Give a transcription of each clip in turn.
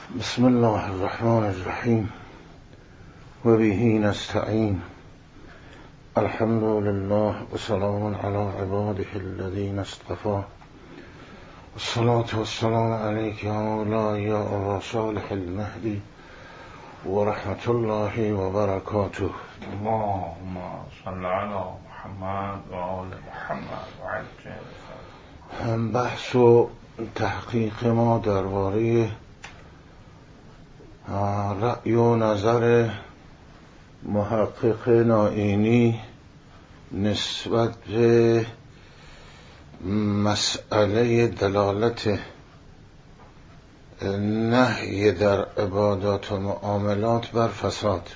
بسم الله الرحمن الرحیم و به نستعین. الحمد لله و سلام علی عباده الذین اصطفى. الصلاة والسلام علیک یا مولاي یا ابا صالح المهدی و رحمت الله و برکاته. اللهم صل علی محمد و آل محمد و عجل. بحث و تحقیق ما درباره رأی و نظر محقق نائینی نسبت به مسئله دلالت نهی در عبادات و معاملات بر فساد.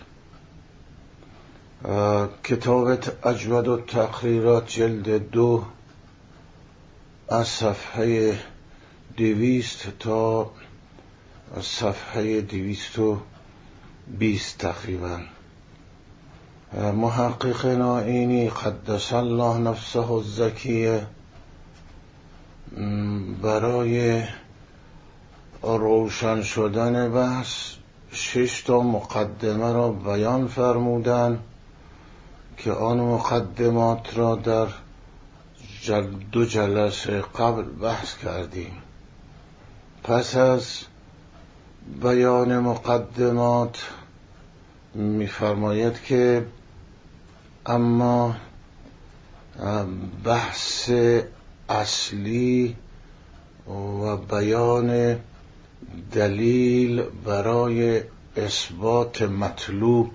کتاب اجود و تقریرات جلد 2 از صفحه 200 تا صفحه 220 تقریبا. محقق نائینی قدس الله نفسه الزکیه برای روشن شدن بحث 6 تا مقدمه را بیان فرمودند که آن مقدمات را در 2 جلسه قبل بحث کردیم. پس از بیان مقدمات می‌فرماید که اما بحث اصلی و بیان دلیل برای اثبات مطلوب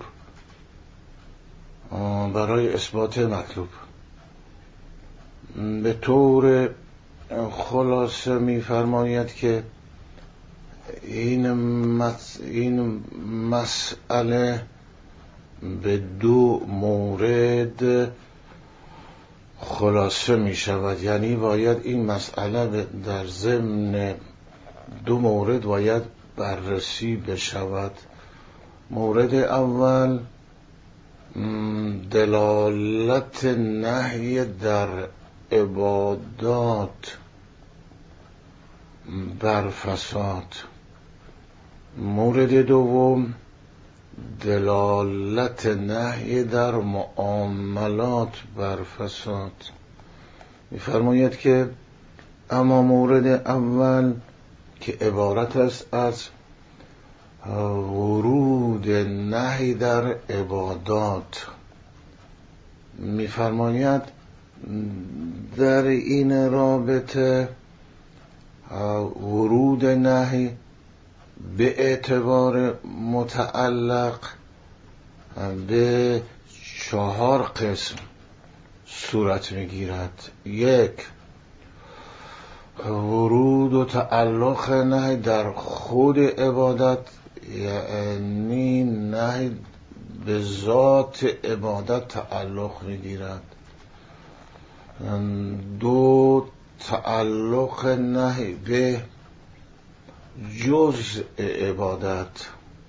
به طور خلاصه می‌فرماید که این مسئله به 2 مورد خلاصه می شود، یعنی باید این مسئله در ضمن 2 مورد باید بررسی بشود. مورد اول دلالت نهی در عبادات بر فساد. مورد دوم دلالت نهی در معاملات بر فساد. می‌فرماید که اما مورد اول که عبارت است از ورود نهی در عبادات، می‌فرماید در این رابطه ورود نهی به اعتبار متعلق به 4 قسم صورت میگیرد. 1 ورود و تعلق نهی در خود عبادت، یعنی نهی به ذات عبادت تعلق میگیرد. 2 تعلق نهی به جزء عبادت،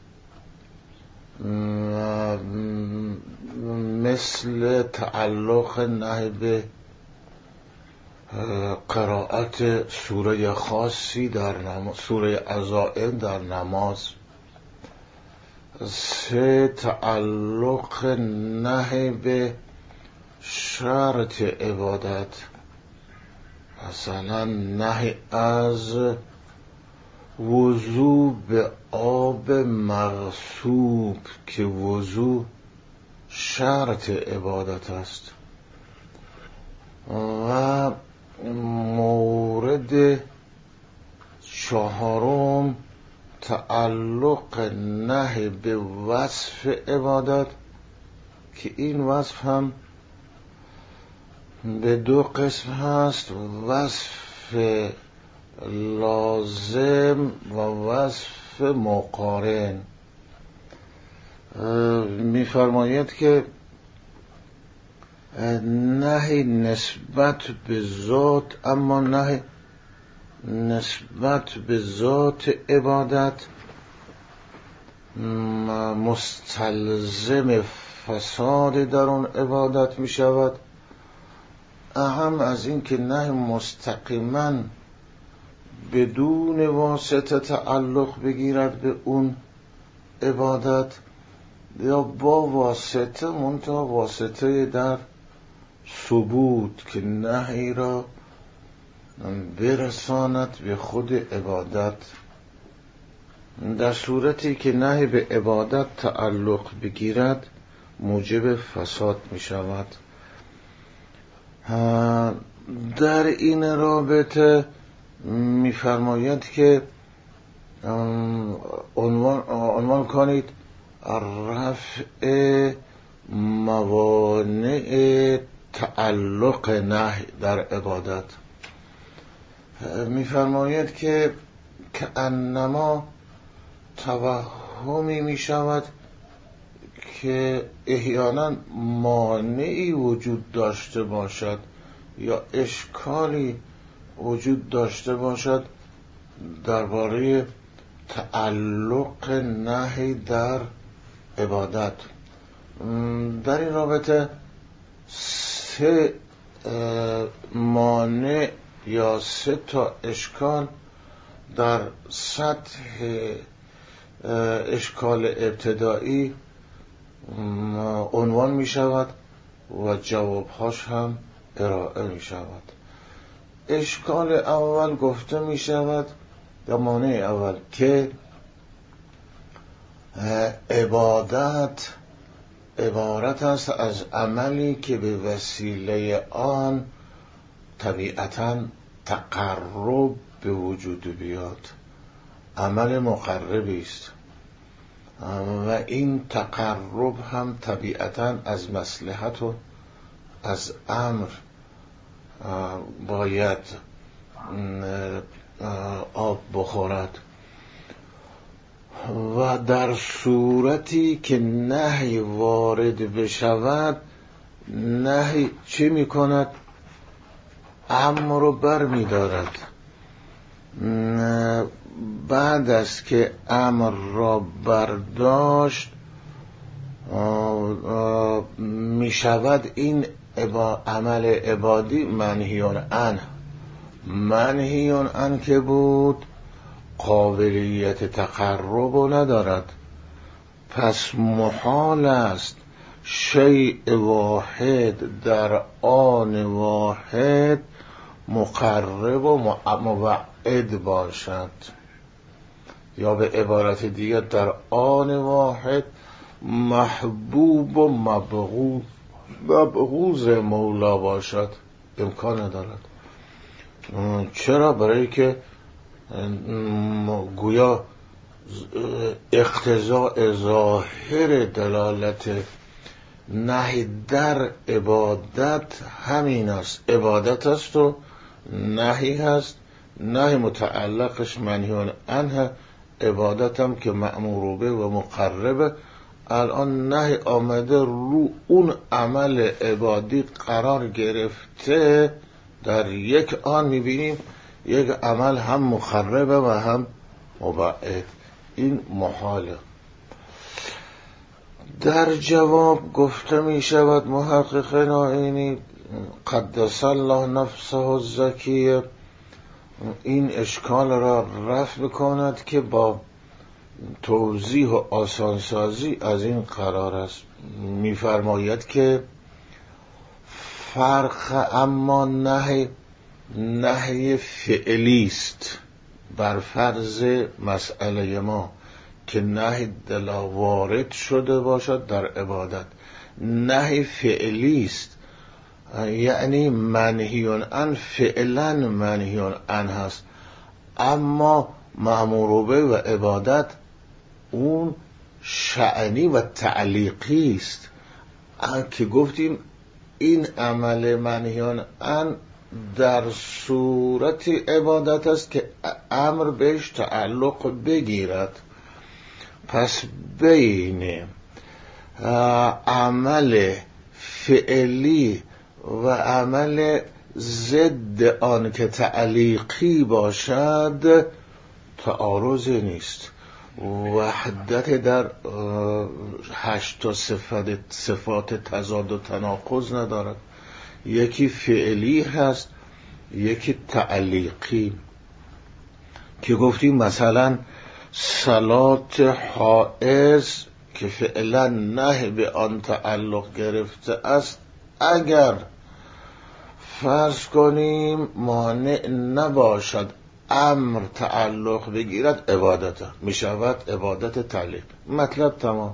مثل تعلق نهی به قرائت سوره خاصی در سوره عزائم در نماز. 3 تعلق نهی به شرط عبادت، مثلا نهی از وضو به آب مغصوب که وضو شرط عبادت است. و مورد 4 تعلق نهی به وصف عبادت که این وصف هم به 2 قسم هست: وصف لازم و وصف مقارن. می‌فرماید که نهی نسبت به ذات، اما نهی نسبت به ذات عبادت مستلزم فساد در اون عبادت می شود. اهم از این که نهی مستقیما بدون واسطه تعلق بگیرد به اون عبادت یا با واسطه، منتها واسطه در ثبوت که نهی را برساند به خود عبادت. در صورتی که نهی به عبادت تعلق بگیرد موجب فساد می شود. در این رابطه می فرماید که عنوان کنید رفع موانع تعلق نهی در عبادت. می فرماید که انما توهمی می شود که احیانا مانعی وجود داشته باشد یا اشکالی وجود داشته باشد درباره تعلق نهی در عبادت. در این رابطه 3 مانع یا 3 تا اشکال در سطح اشکال ابتدایی عنوان می شود و جوابهاش هم ارائه می شود. اشکال اول گفته می شود، یا مانع اول، که عبادت عبارت است از عملی که به وسیله آن طبیعتاً تقرب به وجود بیاد، عمل مقربی است و این تقرب هم طبیعتاً از مصلحت و از امر باید آب بخورد. و در صورتی که نهی وارد بشود، نهی چی می کند؟ امر رو بر می دارد. بعد از که امر را برداشت می شود این عمل عبادی منهیون عنه. منهیون عنه که بود قابلیت تقرب ندارد، پس محال است شیء واحد در آن واحد مقرب و موعد باشد، یا به عبارت دیگر در آن واحد محبوب و مبغوض مولا باشد. امکان ندارد. چرا؟ برای که گویا اقتضاء ظاهر دلالت نهی در عبادت همین است. عبادت است و نهی هست. نهی متعلقش منهیون عنه، عبادت هم که مأمور به و مقربه. الان نهی آمده رو اون عمل عبادی قرار گرفته، در یک آن میبینیم یک عمل هم مقربه و هم مبعد. این محاله. در جواب گفته می شود محقق نائینی قدس الله نفسه الزکیه این اشکال را رفع بکند که با توضیح و آسانسازی از این قرار است. می‌فرماید که فرق اما نهی فعلی است بر فرض مسئله ما که نهی دلا وارد شده باشد در عبادت. نهی فعلی است، یعنی منهیون عن فعلا منهیون عن هست، اما مأمور به و عبادت اون شأنی و تعلیقی است که گفتیم این عمل منهیون عن در صورت عبادت است که امر بهش تعلق بگیرد. پس بین عمل فعلی و عمل ضد آن که تعلیقی باشد تعارض نیست. وحدت در 8 صفات تضاد و تناقض ندارد. یکی فعلی هست، یکی تعلیقی. که گفتیم مثلا صلات حائض که فعلا نهی به آن تعلق گرفته است، اگر فرض کنیم مانع نباشد امر تعلق بگیرد، عبادت می شود عبادت تعلیق. مطلب تمام.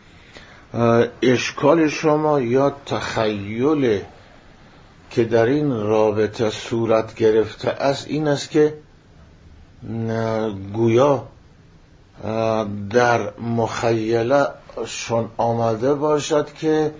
اشکال شما یا تخیل که در این رابطه صورت گرفته است این است که گویا در مخیله شون آمده باشد که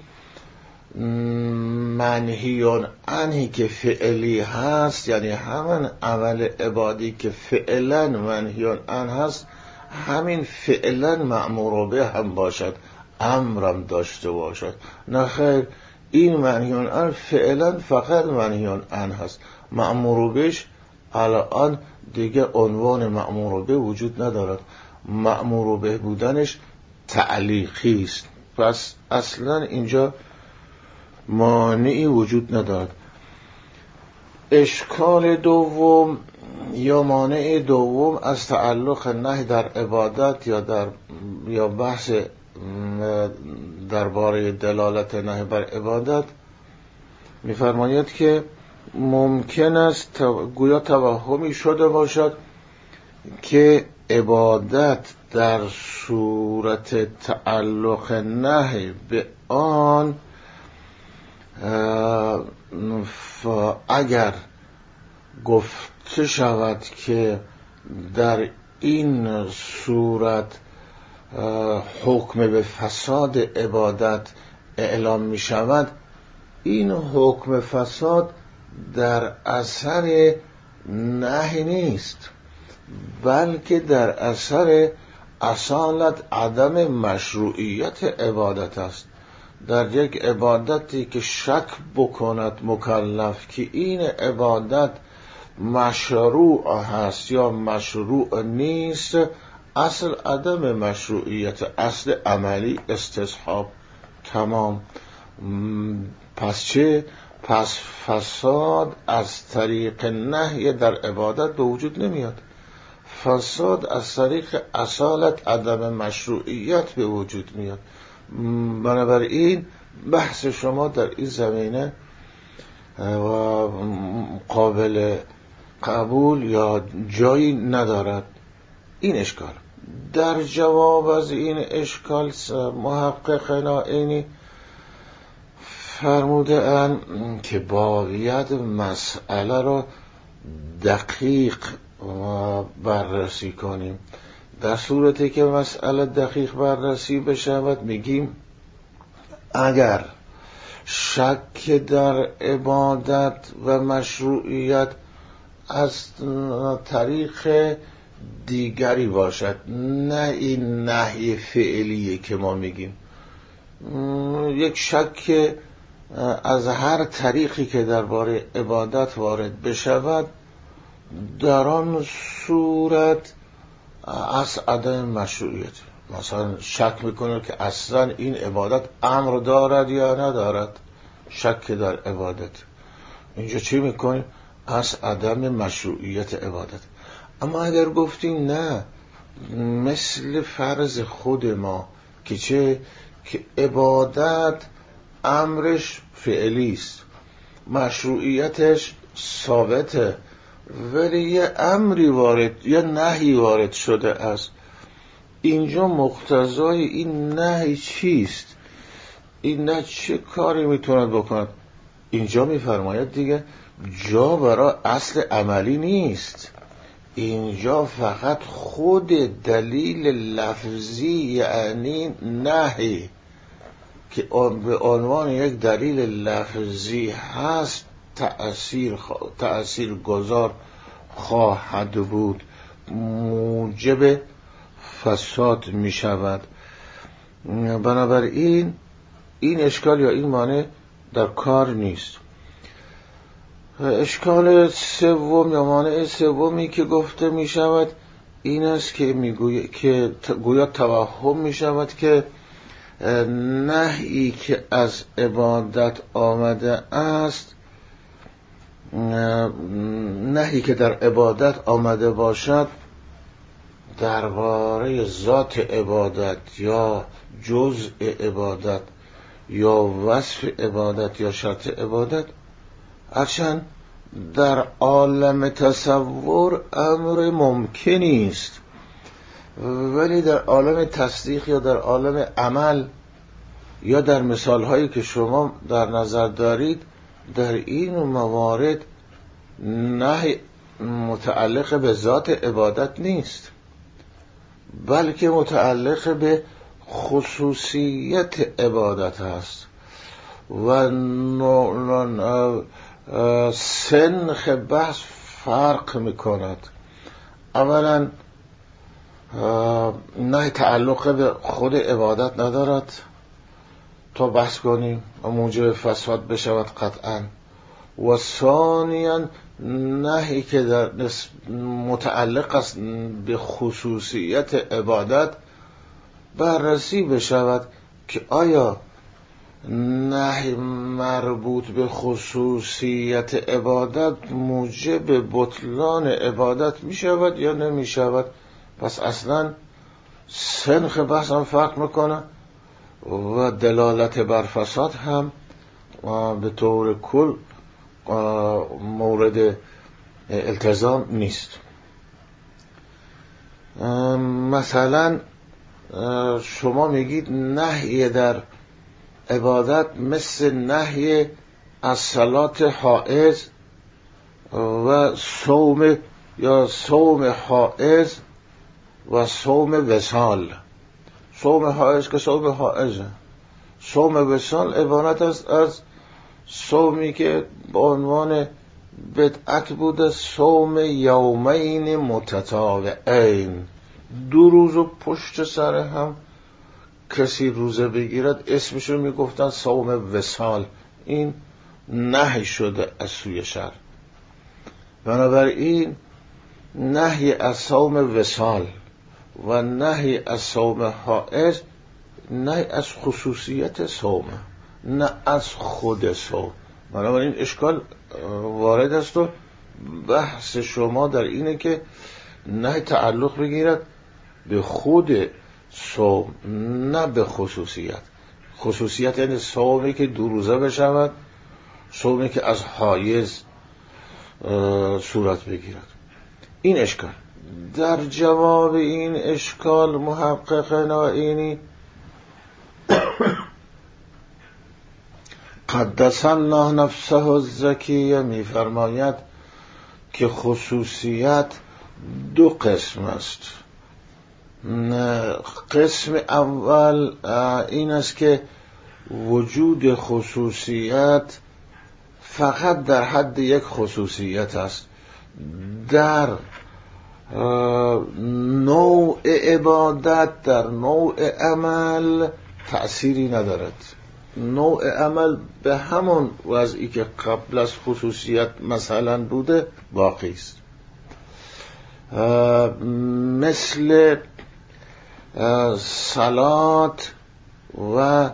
منهیون عنهی که فعلی هست، یعنی همین عمل عبادی که فعلا منهیون عنه هست، همین فعلا مأمور به هم باشد، امرم داشته باشد. نه خیر، این منهیون عنه فعلا فقط منهیون عنه هست، مأمور بهش الان دیگه عنوان مأمور به وجود ندارد، مأمور به بودنش تعلیقی است. پس اصلا اینجا مانعی وجود ندارد. اشکال دوم یا مانع دوم از تعلق نهی در عبادت یا بحث درباره دلالت نهی بر عبادت می‌فرماید که ممکن است گویا توهمی شده باشد که عبادت در صورت تعلق نهی به آن اگر گفته شود که در این صورت حکم به فساد عبادت اعلام می شود، این حکم فساد در اثر نهی نیست، بلکه در اثر اصالت عدم مشروعیت عبادت است. در یک عبادتی که شک بکند مکلف که این عبادت مشروع هست یا مشروع نیست، اصل عدم مشروعیت، اصل عملی استصحاب. تمام. پس چه؟ پس فساد از طریق نهی در عبادت به وجود نمیاد، فساد از طریق اصالت عدم مشروعیت به وجود میاد. بنابراین بحث شما در این زمینه و قابل قبول یا جایی ندارد. این اشکال. در جواب از این اشکال محقق نائینی فرموده اند که باید مسئله را دقیق بررسی کنیم. در صورتی که مسئله دقیق بررسی بشود میگیم اگر شک در عبادت و مشروعیت از طریق دیگری باشد، نه این نهی فعلیه که ما میگیم، یک شک از هر طریقی که درباره عبادت وارد بشود، در آن صورت از عدم مشروعیت، مثلا شک میکنه که اصلا این عبادت امر دارد یا ندارد، شک در عبادت، اینجا چی میکنیم؟ از عدم مشروعیت عبادت. اما اگر گفتیم نه، مثل فرض خود ما که چه؟ که عبادت امرش فعلی است، مشروعیتش ثابته، ولی یه امری وارد یا نهی وارد شده است. اینجا مقتضای این نهی چیست؟ این نه چه کاری میتوند بکند؟ اینجا میفرماید دیگه جا برای اصل عملی نیست، اینجا فقط خود دلیل لفظی یعنی نهی که به عنوان یک دلیل لفظی هست تأثیر گذار خواهد بود، موجب فساد می شود. بنابراین این اشکال یا این مانع در کار نیست. اشکال سوم یا مانع سومی که گفته می شود این است که گویا توهم می شود که نهی که از عبادت آمده است، نهی که در عبادت آمده باشد درباره ذات عبادت یا جزء عبادت یا وصف عبادت یا شرط عبادت هرچند در عالم تصور امر ممکنی است، ولی در عالم تصدیق یا در عالم عمل یا در مثالهایی که شما در نظر دارید در این موارد نهی متعلق به ذات عبادت نیست، بلکه متعلق به خصوصیت عبادت است و سنخ بحث فرق میکند. اولا نه تعلق به خود عبادت ندارد تا بحث کنیم و موجب فساد بشود قطعا، و ثانیا نهی که در متعلق است به خصوصیت عبادت بررسی بشود که آیا نهی مربوط به خصوصیت عبادت موجب بطلان عبادت می شود یا نمی شود. پس اصلا سنخ بحث هم فرق میکنه و دلالت بر فساد هم به طور کل مورد التزام نیست. مثلا شما میگید نهی در عبادت مثل نهی از صلات حائض و صوم یا صوم حائض و صوم وصال. صوم حائض که صوم حائضه، صوم وصال عبارت است از صومی که به عنوان بدعت بوده، صوم یومین متتابعین، 2 روز و پشت سر هم کسی روزه بگیرد اسمشو میگفتن صوم وصال. این نهی شده از سوی شرع. بنابراین نهی از صوم وصال و نهی از صوم حائض نهی از خصوصیت صوم، نه از خود صوم. بنابراین اشکال وارد است و بحث شما در اینه که نهی تعلق بگیرد به خود صوم نه به خصوصیت. خصوصیت یعنی صومی که 2 روزه بشود، صومی که از حایض صورت بگیرد. این اشکال. در جواب این اشکال محقق نائینی قدس الله نفسه الزکیه می‌فرماید که خصوصیت 2 قسم است. قسم اول این است که وجود خصوصیت فقط در حد یک خصوصیت است، در نوع عبادت در نوع عمل تأثیری ندارد. نوع عمل به همون وضعی که قبل از خصوصیت مثلا بوده باقی است. مثل صلات و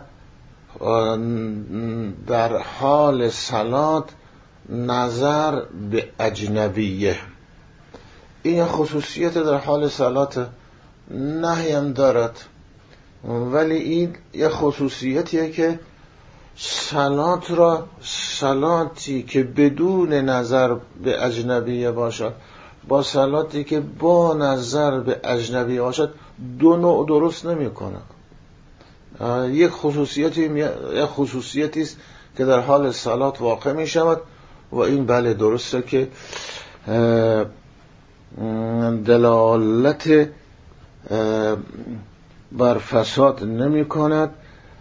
در حال صلات نظر به اجنبیه، این خصوصیت در حال صلات نهی هم دارد، ولی این یه خصوصیتیه که صلاتی که بدون نظر به اجنبیه باشد با صلاتی که با نظر به اجنبیه باشد 2 نوع درست نمی کنه. یک خصوصیتی است که در حال صلات واقع می شود و این بله درسته که دلالت بر فساد نمی کند،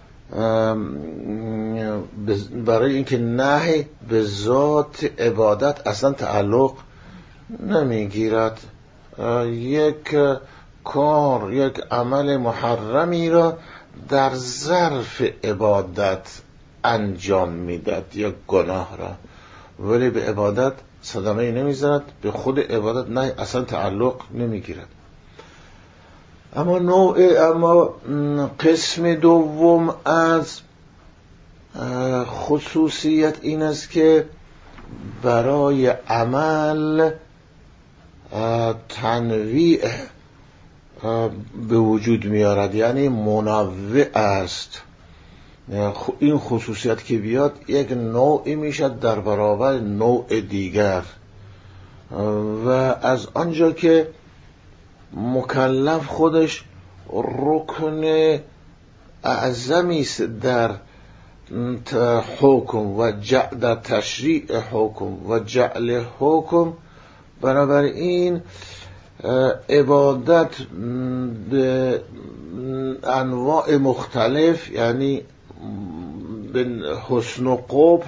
برای اینکه نهی به ذات عبادت اصلا تعلق نمی گیرد. یک کار، یک عمل محرمی را در ظرف عبادت انجام میداد، یک گناه را، ولی به عبادت صدمه نمیزند، به خود عبادت نه اصلا تعلق نمیگیرد. اما قسم دوم از خصوصیت این است که برای عمل تنویع به وجود میارد، یعنی منوع است. این خصوصیت که بیاد یک نوعی میشد در برابر نوع دیگر. و از آنجا که مکلف خودش رکن اعظمی است در حکم و در تشریع حکم و جعل حکم، بنابراین عبادت به انواع مختلف، یعنی به حسن و قبح،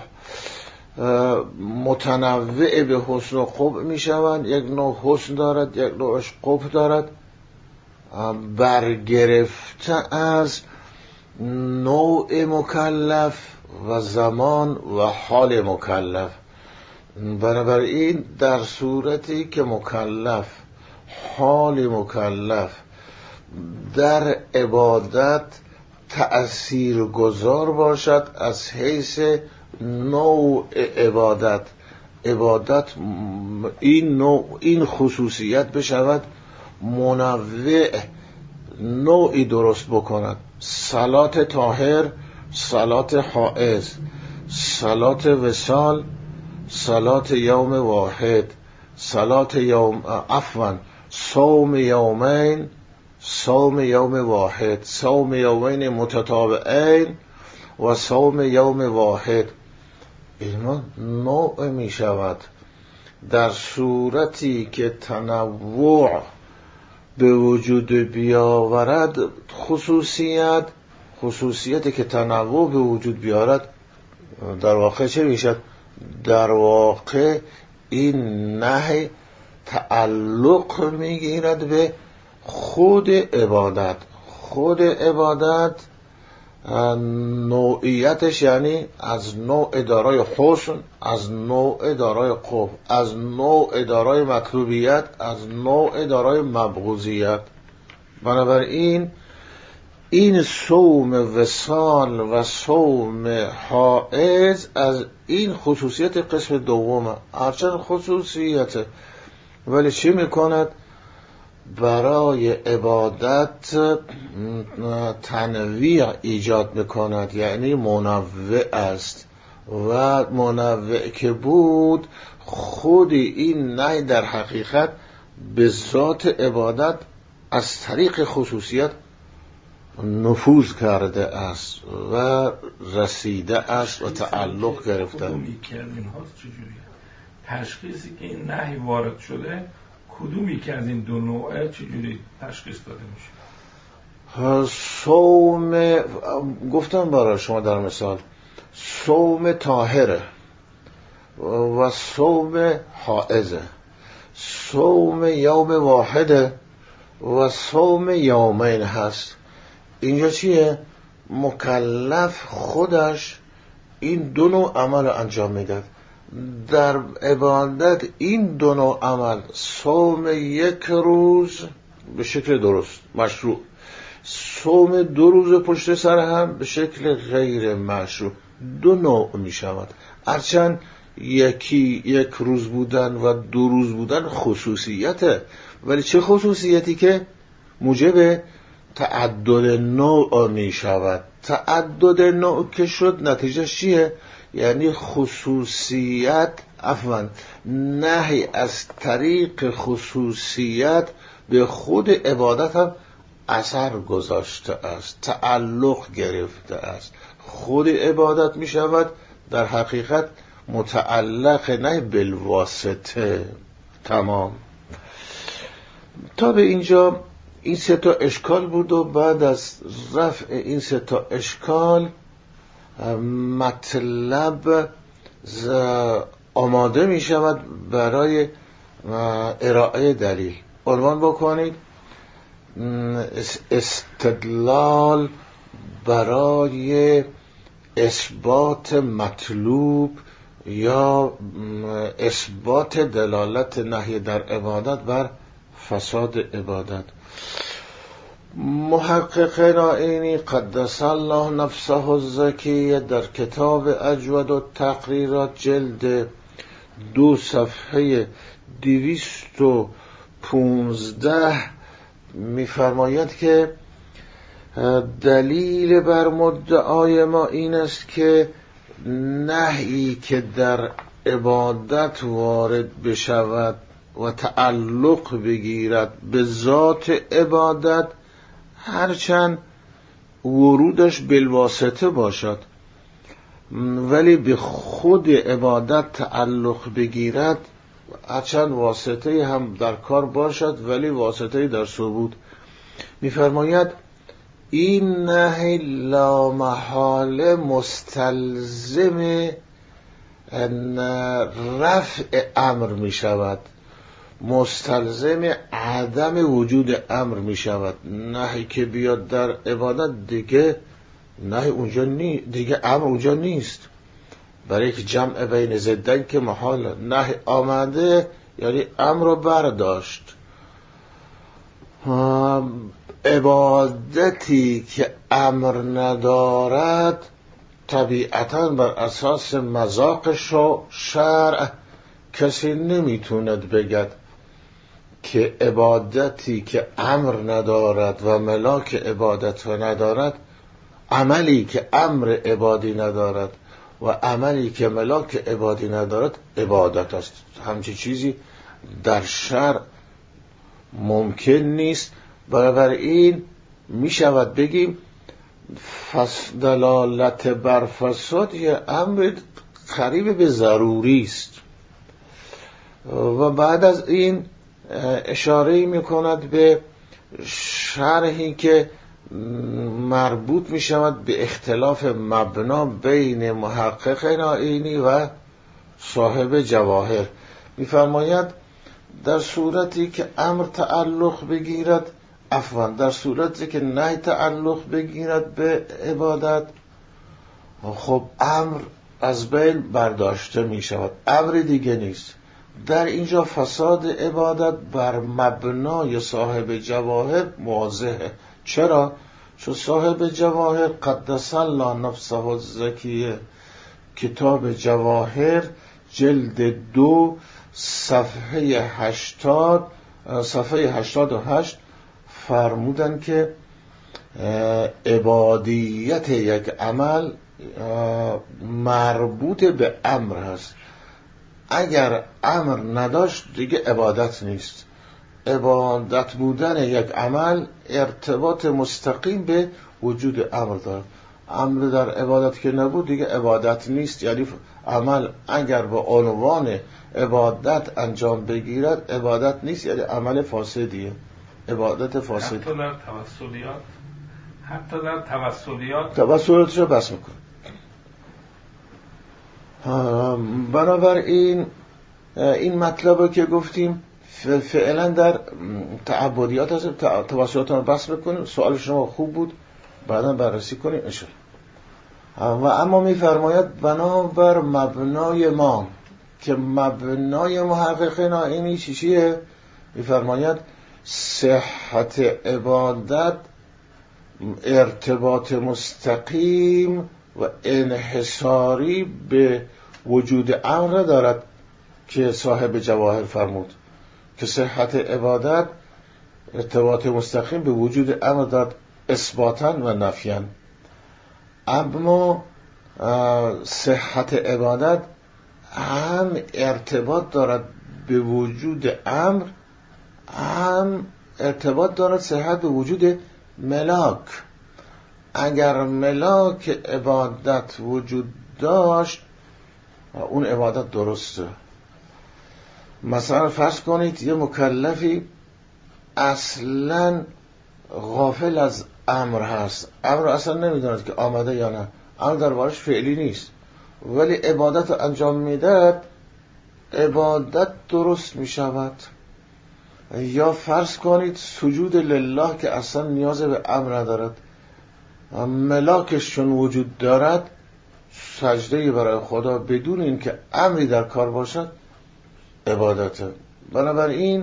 متنوع به حسن و قبح می شوند. یک نوع حسن دارد، یک نوعش قبح دارد، برگرفته از نوع مکلف و زمان و حال مکلف. بنابراین در صورتی که مکلف، حال مکلف در عبادت تأثیر گذار باشد از حیث نوع عبادت این خصوصیت بشود منوع، نوعی درست بکند. صلات طاهر، صلات حائض، صلات وصال، صلات یوم واحد، صلات صوم یومین، صوم یوم واحد، صوم یومین متتابعین و صوم یوم واحد. اینا نوع می شود. در صورتی که تنوع به وجود بیاورد، خصوصیتی که تنوع به وجود بیارد، در واقع چه میشد؟ در واقع این نهی تعلق میگیرد به خود عبادت. خود عبادت نوعیتش یعنی از نوع دارای حسن، از نوع دارای قبح، از نوع دارای مطلوبیت، از نوع دارای مبغوضیت. بنابراین این صوم وصال و صوم حائض از این خصوصیت قسم دومه، هرچند خصوصیته، ولی چی میکند؟ برای عبادت تنویع ایجاد میکند، یعنی منوع است. و منوع که بود، خود این نهی در حقیقت به ذات عبادت از طریق خصوصیت نفوذ کرده است و رسیده است و تعلق گرفته. تشخیصی که این نهی وارد شده، کدومی که از این دو نوعه چجوری تشخیص داده میشه؟ صوم، گفتم برای شما در مثال، صوم طاهره و صوم حائزه، صوم یوم واحده و صوم یومین هست. اینجا چیه؟ مکلف خودش این دو نوع عمل انجام میداد. در عبادت این دو نوع عمل، صوم یک روز به شکل درست مشروع، صوم 2 روز پشت سر هم به شکل غیر مشروع، دو نوع می شود. هرچند یک روز بودن و 2 روز بودن خصوصیته، ولی چه خصوصیتی که موجب تعدد نوع می شود. تعدد نوع که شد نتیجه چیه؟ یعنی خصوصیت، نهی از طریق خصوصیت به خود عبادت هم اثر گذاشته است، تعلق گرفته است. خود عبادت می شود در حقیقت متعلق نه بالواسطه. تمام. تا به اینجا این 3 اشکال بود و بعد از رفع این 3 اشکال مطلب آماده می شود برای ارائه دلیل. عنوان بکنید استدلال برای اثبات مطلوب یا اثبات دلالت نهی در عبادت بر فساد عبادت. محقق نائینی قدس الله نفسه الزکیه در کتاب اجود التقریرات جلد 2 صفحه 215 می‌فرماید که دلیل بر مدعای ما این است که نهی که در عبادت وارد بشود و تعلق بگیرد به ذات عبادت، هرچند ورودش بالواسطه باشد ولی به خود عبادت تعلق بگیرد، هرچند واسطه هم در کار باشد ولی واسطه در ثبوت. می‌فرماید این نهی لامحاله مستلزم رفع امر می شود، مستلزم عدم وجود امر می شود. نهی که بیاد در عبادت دیگه نهی اونجا دیگه امر اونجا نیست، برای که جمع بین ضدن که محال. نهی آمده یعنی امر رو برداشت. عبادتی که امر ندارد طبیعتاً بر اساس مذاق شرع کسی نمیتوند بگد که عبادتی که امر ندارد و ملاک عبادت و ندارد، عملی که امر عبادی ندارد و عملی که ملاک عبادی ندارد عبادت است. همچی چیزی در شرع ممکن نیست. بنابراین می شود بگیم دلالت بر فساد یه امر قریب به ضروری است. و بعد از این اشاره می کند به شرحی که مربوط می شود به اختلاف مبنا بین محقق آیینی و صاحب جواهر. می فرماید در صورتی که امر تعلق بگیرد، در صورتی که نهی تعلق بگیرد به عبادت، خب امر از بین برداشته می شود، امر دیگه نیست. در اینجا فساد عبادت بر مبنای صاحب جواهر واضحه. چرا؟ چون صاحب جواهر قدس الله نفسه الزکیه، کتاب جواهر جلد 2 صفحه 88 فرمودن که عبادیت یک عمل مربوط به امر هست. اگر امر نداشت دیگه عبادت نیست. عبادت بودن یک عمل ارتباط مستقیم به وجود امر دارد. امر در عبادت که نبود دیگه عبادت نیست. یعنی عمل اگر به عنوان عبادت انجام بگیرد عبادت نیست، یعنی عمل فاسدیه، عبادت فاسد. حتی در توسلیات توسلیاتش رو بس میکن. بنابراین این مطلب که گفتیم فعلا در تعبدیات هست، توسلیات رو بس میکنیم. سوال شما خوب بود، بعدا بررسی کنیم انشاءالله. و اما میفرماید بنابر مبنای ما که مبنای محققین آیینی چیه؟ میفرماید صحت عبادت ارتباط مستقیم و انحصاری به وجود امر دارد که صاحب جواهر فرمود که صحت عبادت ارتباط مستقیم به وجود امر دارد اثباتا و نفیاً. اما صحت عبادت هم ارتباط دارد به وجود امر، هم ارتباط دارد صحت به وجود ملاک. اگر ملاک عبادت وجود داشت اون عبادت درسته. مثلا فرض کنید یه مکلفی اصلا غافل از امر هست، امر اصلا نمیداند که آمده یا نه، امر در بارش فعلی نیست ولی عبادت رو انجام میده، عبادت درست میشود. یا فرض کنید سجود لله که اصلا نیاز به امر ندارد، ملاکش چون وجود دارد سجده برای خدا بدون اینکه امری در کار باشد عبادته. بنابراین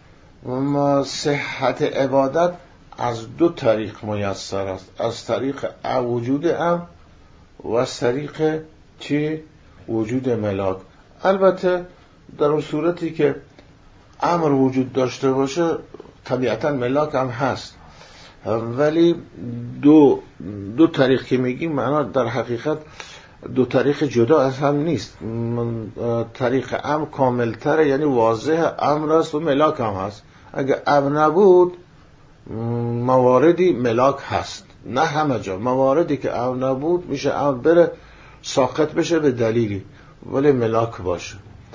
صحت عبادت از دو طریق میسر است، از طریق وجود امر و از طریق وجود ملاک. البته در اون صورتی که امر وجود داشته باشه طبیعتا ملاک هم هست، ولی دو طریق که میگیم معنا در حقیقت دو طریق جدا از هم نیست. طریق امر کاملتره، یعنی واضح امر است و ملاک هم هست. اگه امر نبود مواردی ملاک هست، نه همه جا. مواردی که امر نبود میشه امر بره ساقط بشه به دلیلی، ولی ملاک باشه.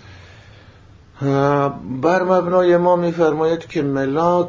بر مبنای ما میفرماید که ملاک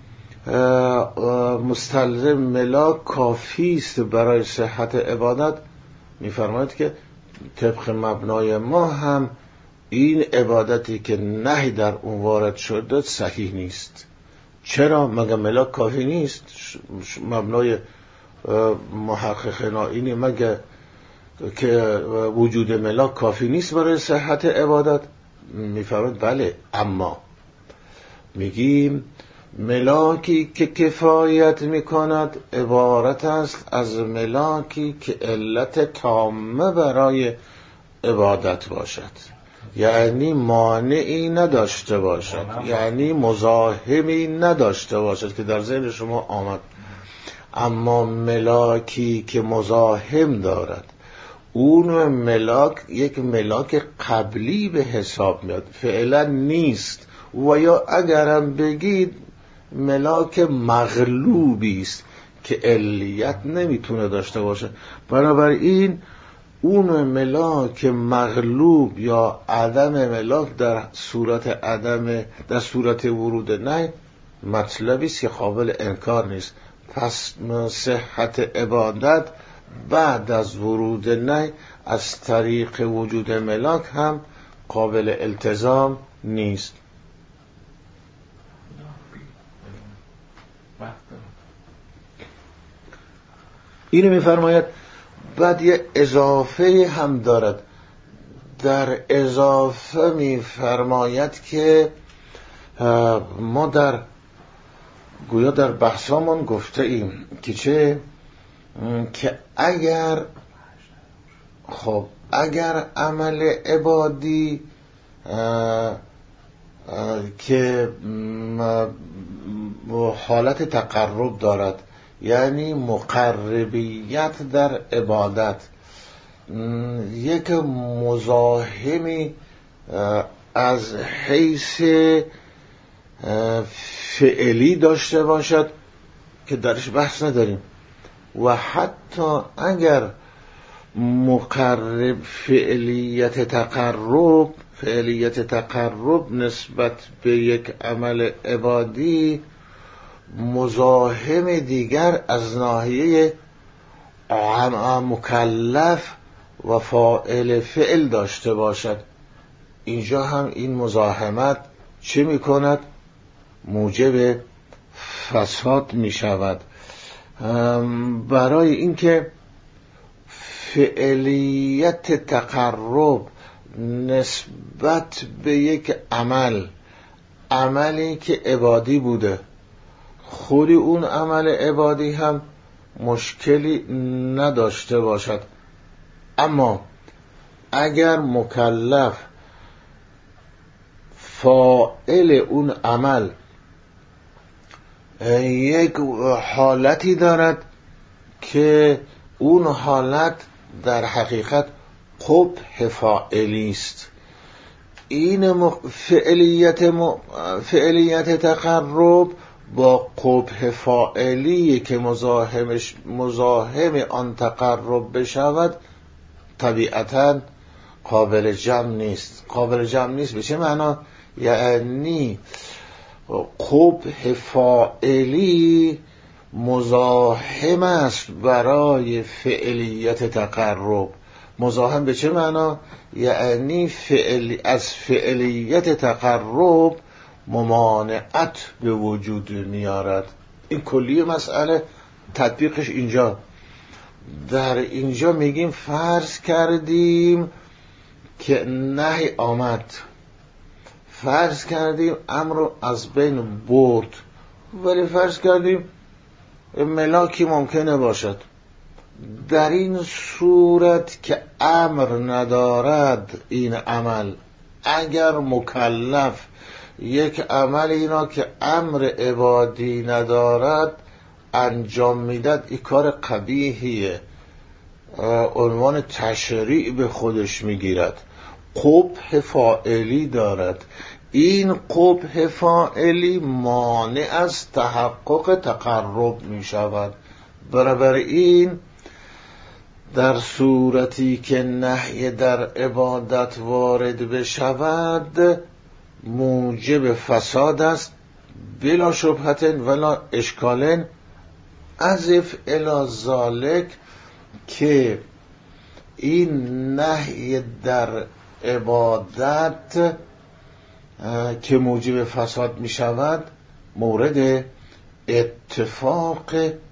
مستلزم ملاک کافی است برای صحت عبادت. میفرماید که طبق مبنای ما هم این عبادتی که نهی در اون وارد شده صحیح نیست. چرا؟ مگه ملاک کافی نیست؟ مبنای محققین اینی مگه که وجود ملاک کافی نیست برای صحت عبادت؟ میفرماید بله، اما میگیم ملاکی که کفایت میکند عبارت است از ملاکی که علت تامه برای عبادت باشد، یعنی مانعی نداشته باشد، یعنی مزاحمی نداشته باشد که در ذهن شما آمد. اما ملاکی که مزاحم دارد، اون ملاک یک ملاک قبلی به حساب میاد، فعلا نیست، و یا اگرم بگید ملاک مغلوبی است که علیت نمیتونه داشته باشه. بنابراین اون ملاک مغلوب یا عدم ملاک در صورت ورود نه مطلبی است که قابل انکار نیست. پس صحت عبادت بعد از ورود نه از طریق وجود ملاک هم قابل التزام نیست. اینو میفرماید. بعد یه اضافه هم دارد. در اضافه میفرماید که ما گویا در بحثامون گفته ایم که چه؟ که اگر عمل عبادی که حالت تقرب دارد، یعنی مقربیت در عبادت، یک مزاحمی از حیث فعلی داشته باشد که درش بحث نداریم، و حتی اگر مقرب فعلیت تقرب نسبت به یک عمل عبادی مزاحم دیگر از ناحیه مکلف و فاعل فعل داشته باشد، اینجا هم این مزاحمت چه می کند؟ موجب فساد می شود. برای اینکه فعلیت تقرب نسبت به یک عملی که عبادی بوده، خود اون عمل عبادی هم مشکلی نداشته باشد، اما اگر مکلف فاعل اون عمل یک حالتی دارد که اون حالت در حقیقت قبح فاعلی است، این فعلیت تقرب با قبح فاعلی که مزاحم آن تقرب بشود طبیعتاً قابل جمع نیست. قابل جمع نیست به چه معنا؟ یعنی قبح فاعلی مزاحم است برای فعلیت تقرب. مزاحم به چه معنا؟ یعنی از فعلیت تقرب ممانعت به وجود میارد. این کلی مسئله، تطبیقش اینجا. در اینجا میگیم فرض کردیم که نهی آمد، فرض کردیم امر رو از بین برد، ولی فرض کردیم ملاکی ممکنه باشد. در این صورت که امر ندارد این عمل، اگر مکلف یک عملی را که امر عبادی ندارد انجام میداد، این کار قبیحیه، عنوان تشریع به خودش میگیرد، قبح فاعلی دارد. این قبح فاعلی مانع از تحقق تقرب میشود. بنابراین در صورتی که نهی در عبادت وارد بشود موجب فساد است بلا شبهت ولا اشکال، اضف الی ذالک که این نهی در عبادت که موجب فساد می شود مورد اتفاق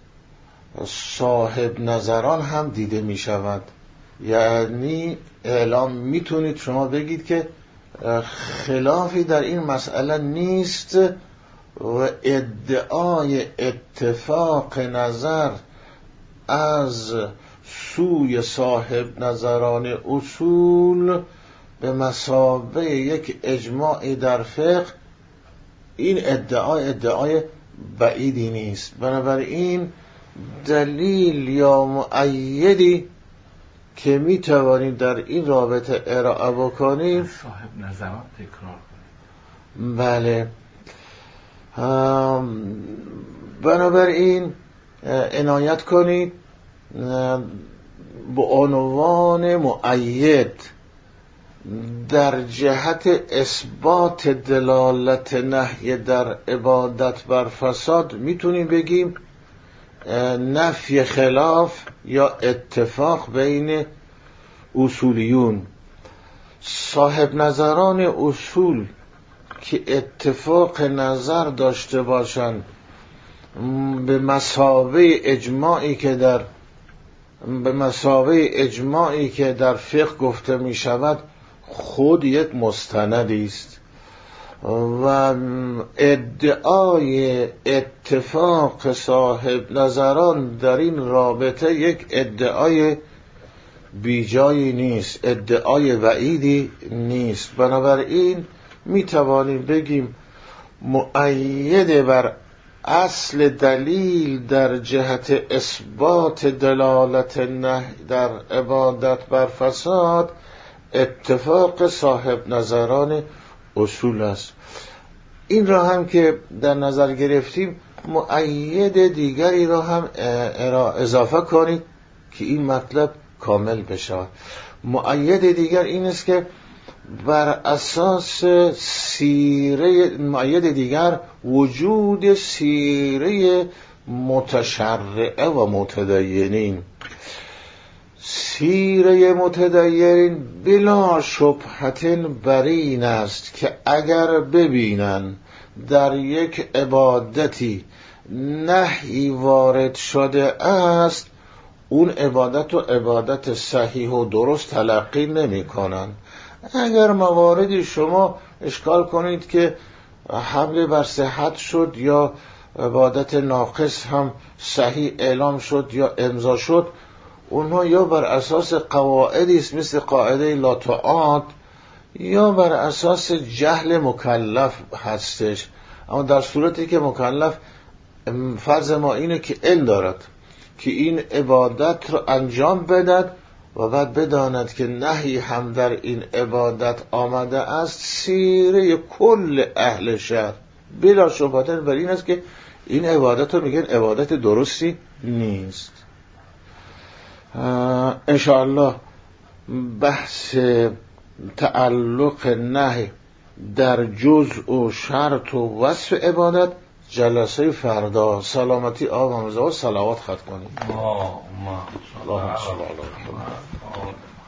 صاحب نظران هم دیده می شود. یعنی اعلام میتونید شما بگید که خلافی در این مسئله نیست و ادعای اتفاق نظر از سوی صاحب نظران اصول به مثابه یک اجماعی در فقه، این ادعای بعیدی نیست. بنابراین دلیل یا مؤیدی که می توانیم در این رابطه ارائه بکنیم، صاحب نظران تکرار کنیم. بله، بنابراین عنایت کنید به عنوان مؤید در جهت اثبات دلالت نهی در عبادت بر فساد میتونیم بگیم نفی خلاف یا اتفاق بین اصولیون. صاحب نظران اصول که اتفاق نظر داشته باشند به مثابه اجماعی که در فقه گفته می شود خود یک مستندی است و ادعای اتفاق صاحب نظران در این رابطه یک ادعای بیجایی نیست، ادعای وعیدی نیست. بنابراین می توانیم بگیم مؤید بر اصل دلیل در جهت اثبات دلالت نهی در عبادت بر فساد اتفاق صاحب نظران اصول است. این را هم که در نظر گرفتیم مؤید دیگری را هم اضافه کنید که این مطلب کامل بشه. مؤید دیگر این است که بر اساس مؤید دیگر وجود سیره متشرعه و متدینین. سیره متدینین بلا شبهت بر این است که اگر ببینن در یک عبادتی نهی وارد شده است اون عبادت و عبادت صحیح و درست تلقی نمی کنن. اگر مواردی شما اشکال کنید که حمله بر صحت شد یا عبادت ناقص هم صحیح اعلام شد یا امضا شد، اونها یا بر اساس قواعدی است مثل قاعده لا تعاد یا بر اساس جهل مکلف هستش. اما در صورتی که مکلف فرض ما اینه که علم دارد که این عبادت رو انجام بدهد و بعد بداند که نهی هم در این عبادت آمده است، سیره کل اهل شهر بلا شبهت بر این است که این عبادت رو میگن عبادت درستی نیست. انشاءالله بحث تعلق نهی در جزء و شرط و وصف عبادت جلسه فردا. سلامتی آب همزه و صلوات خط کنید. اللهم صل علی محمد.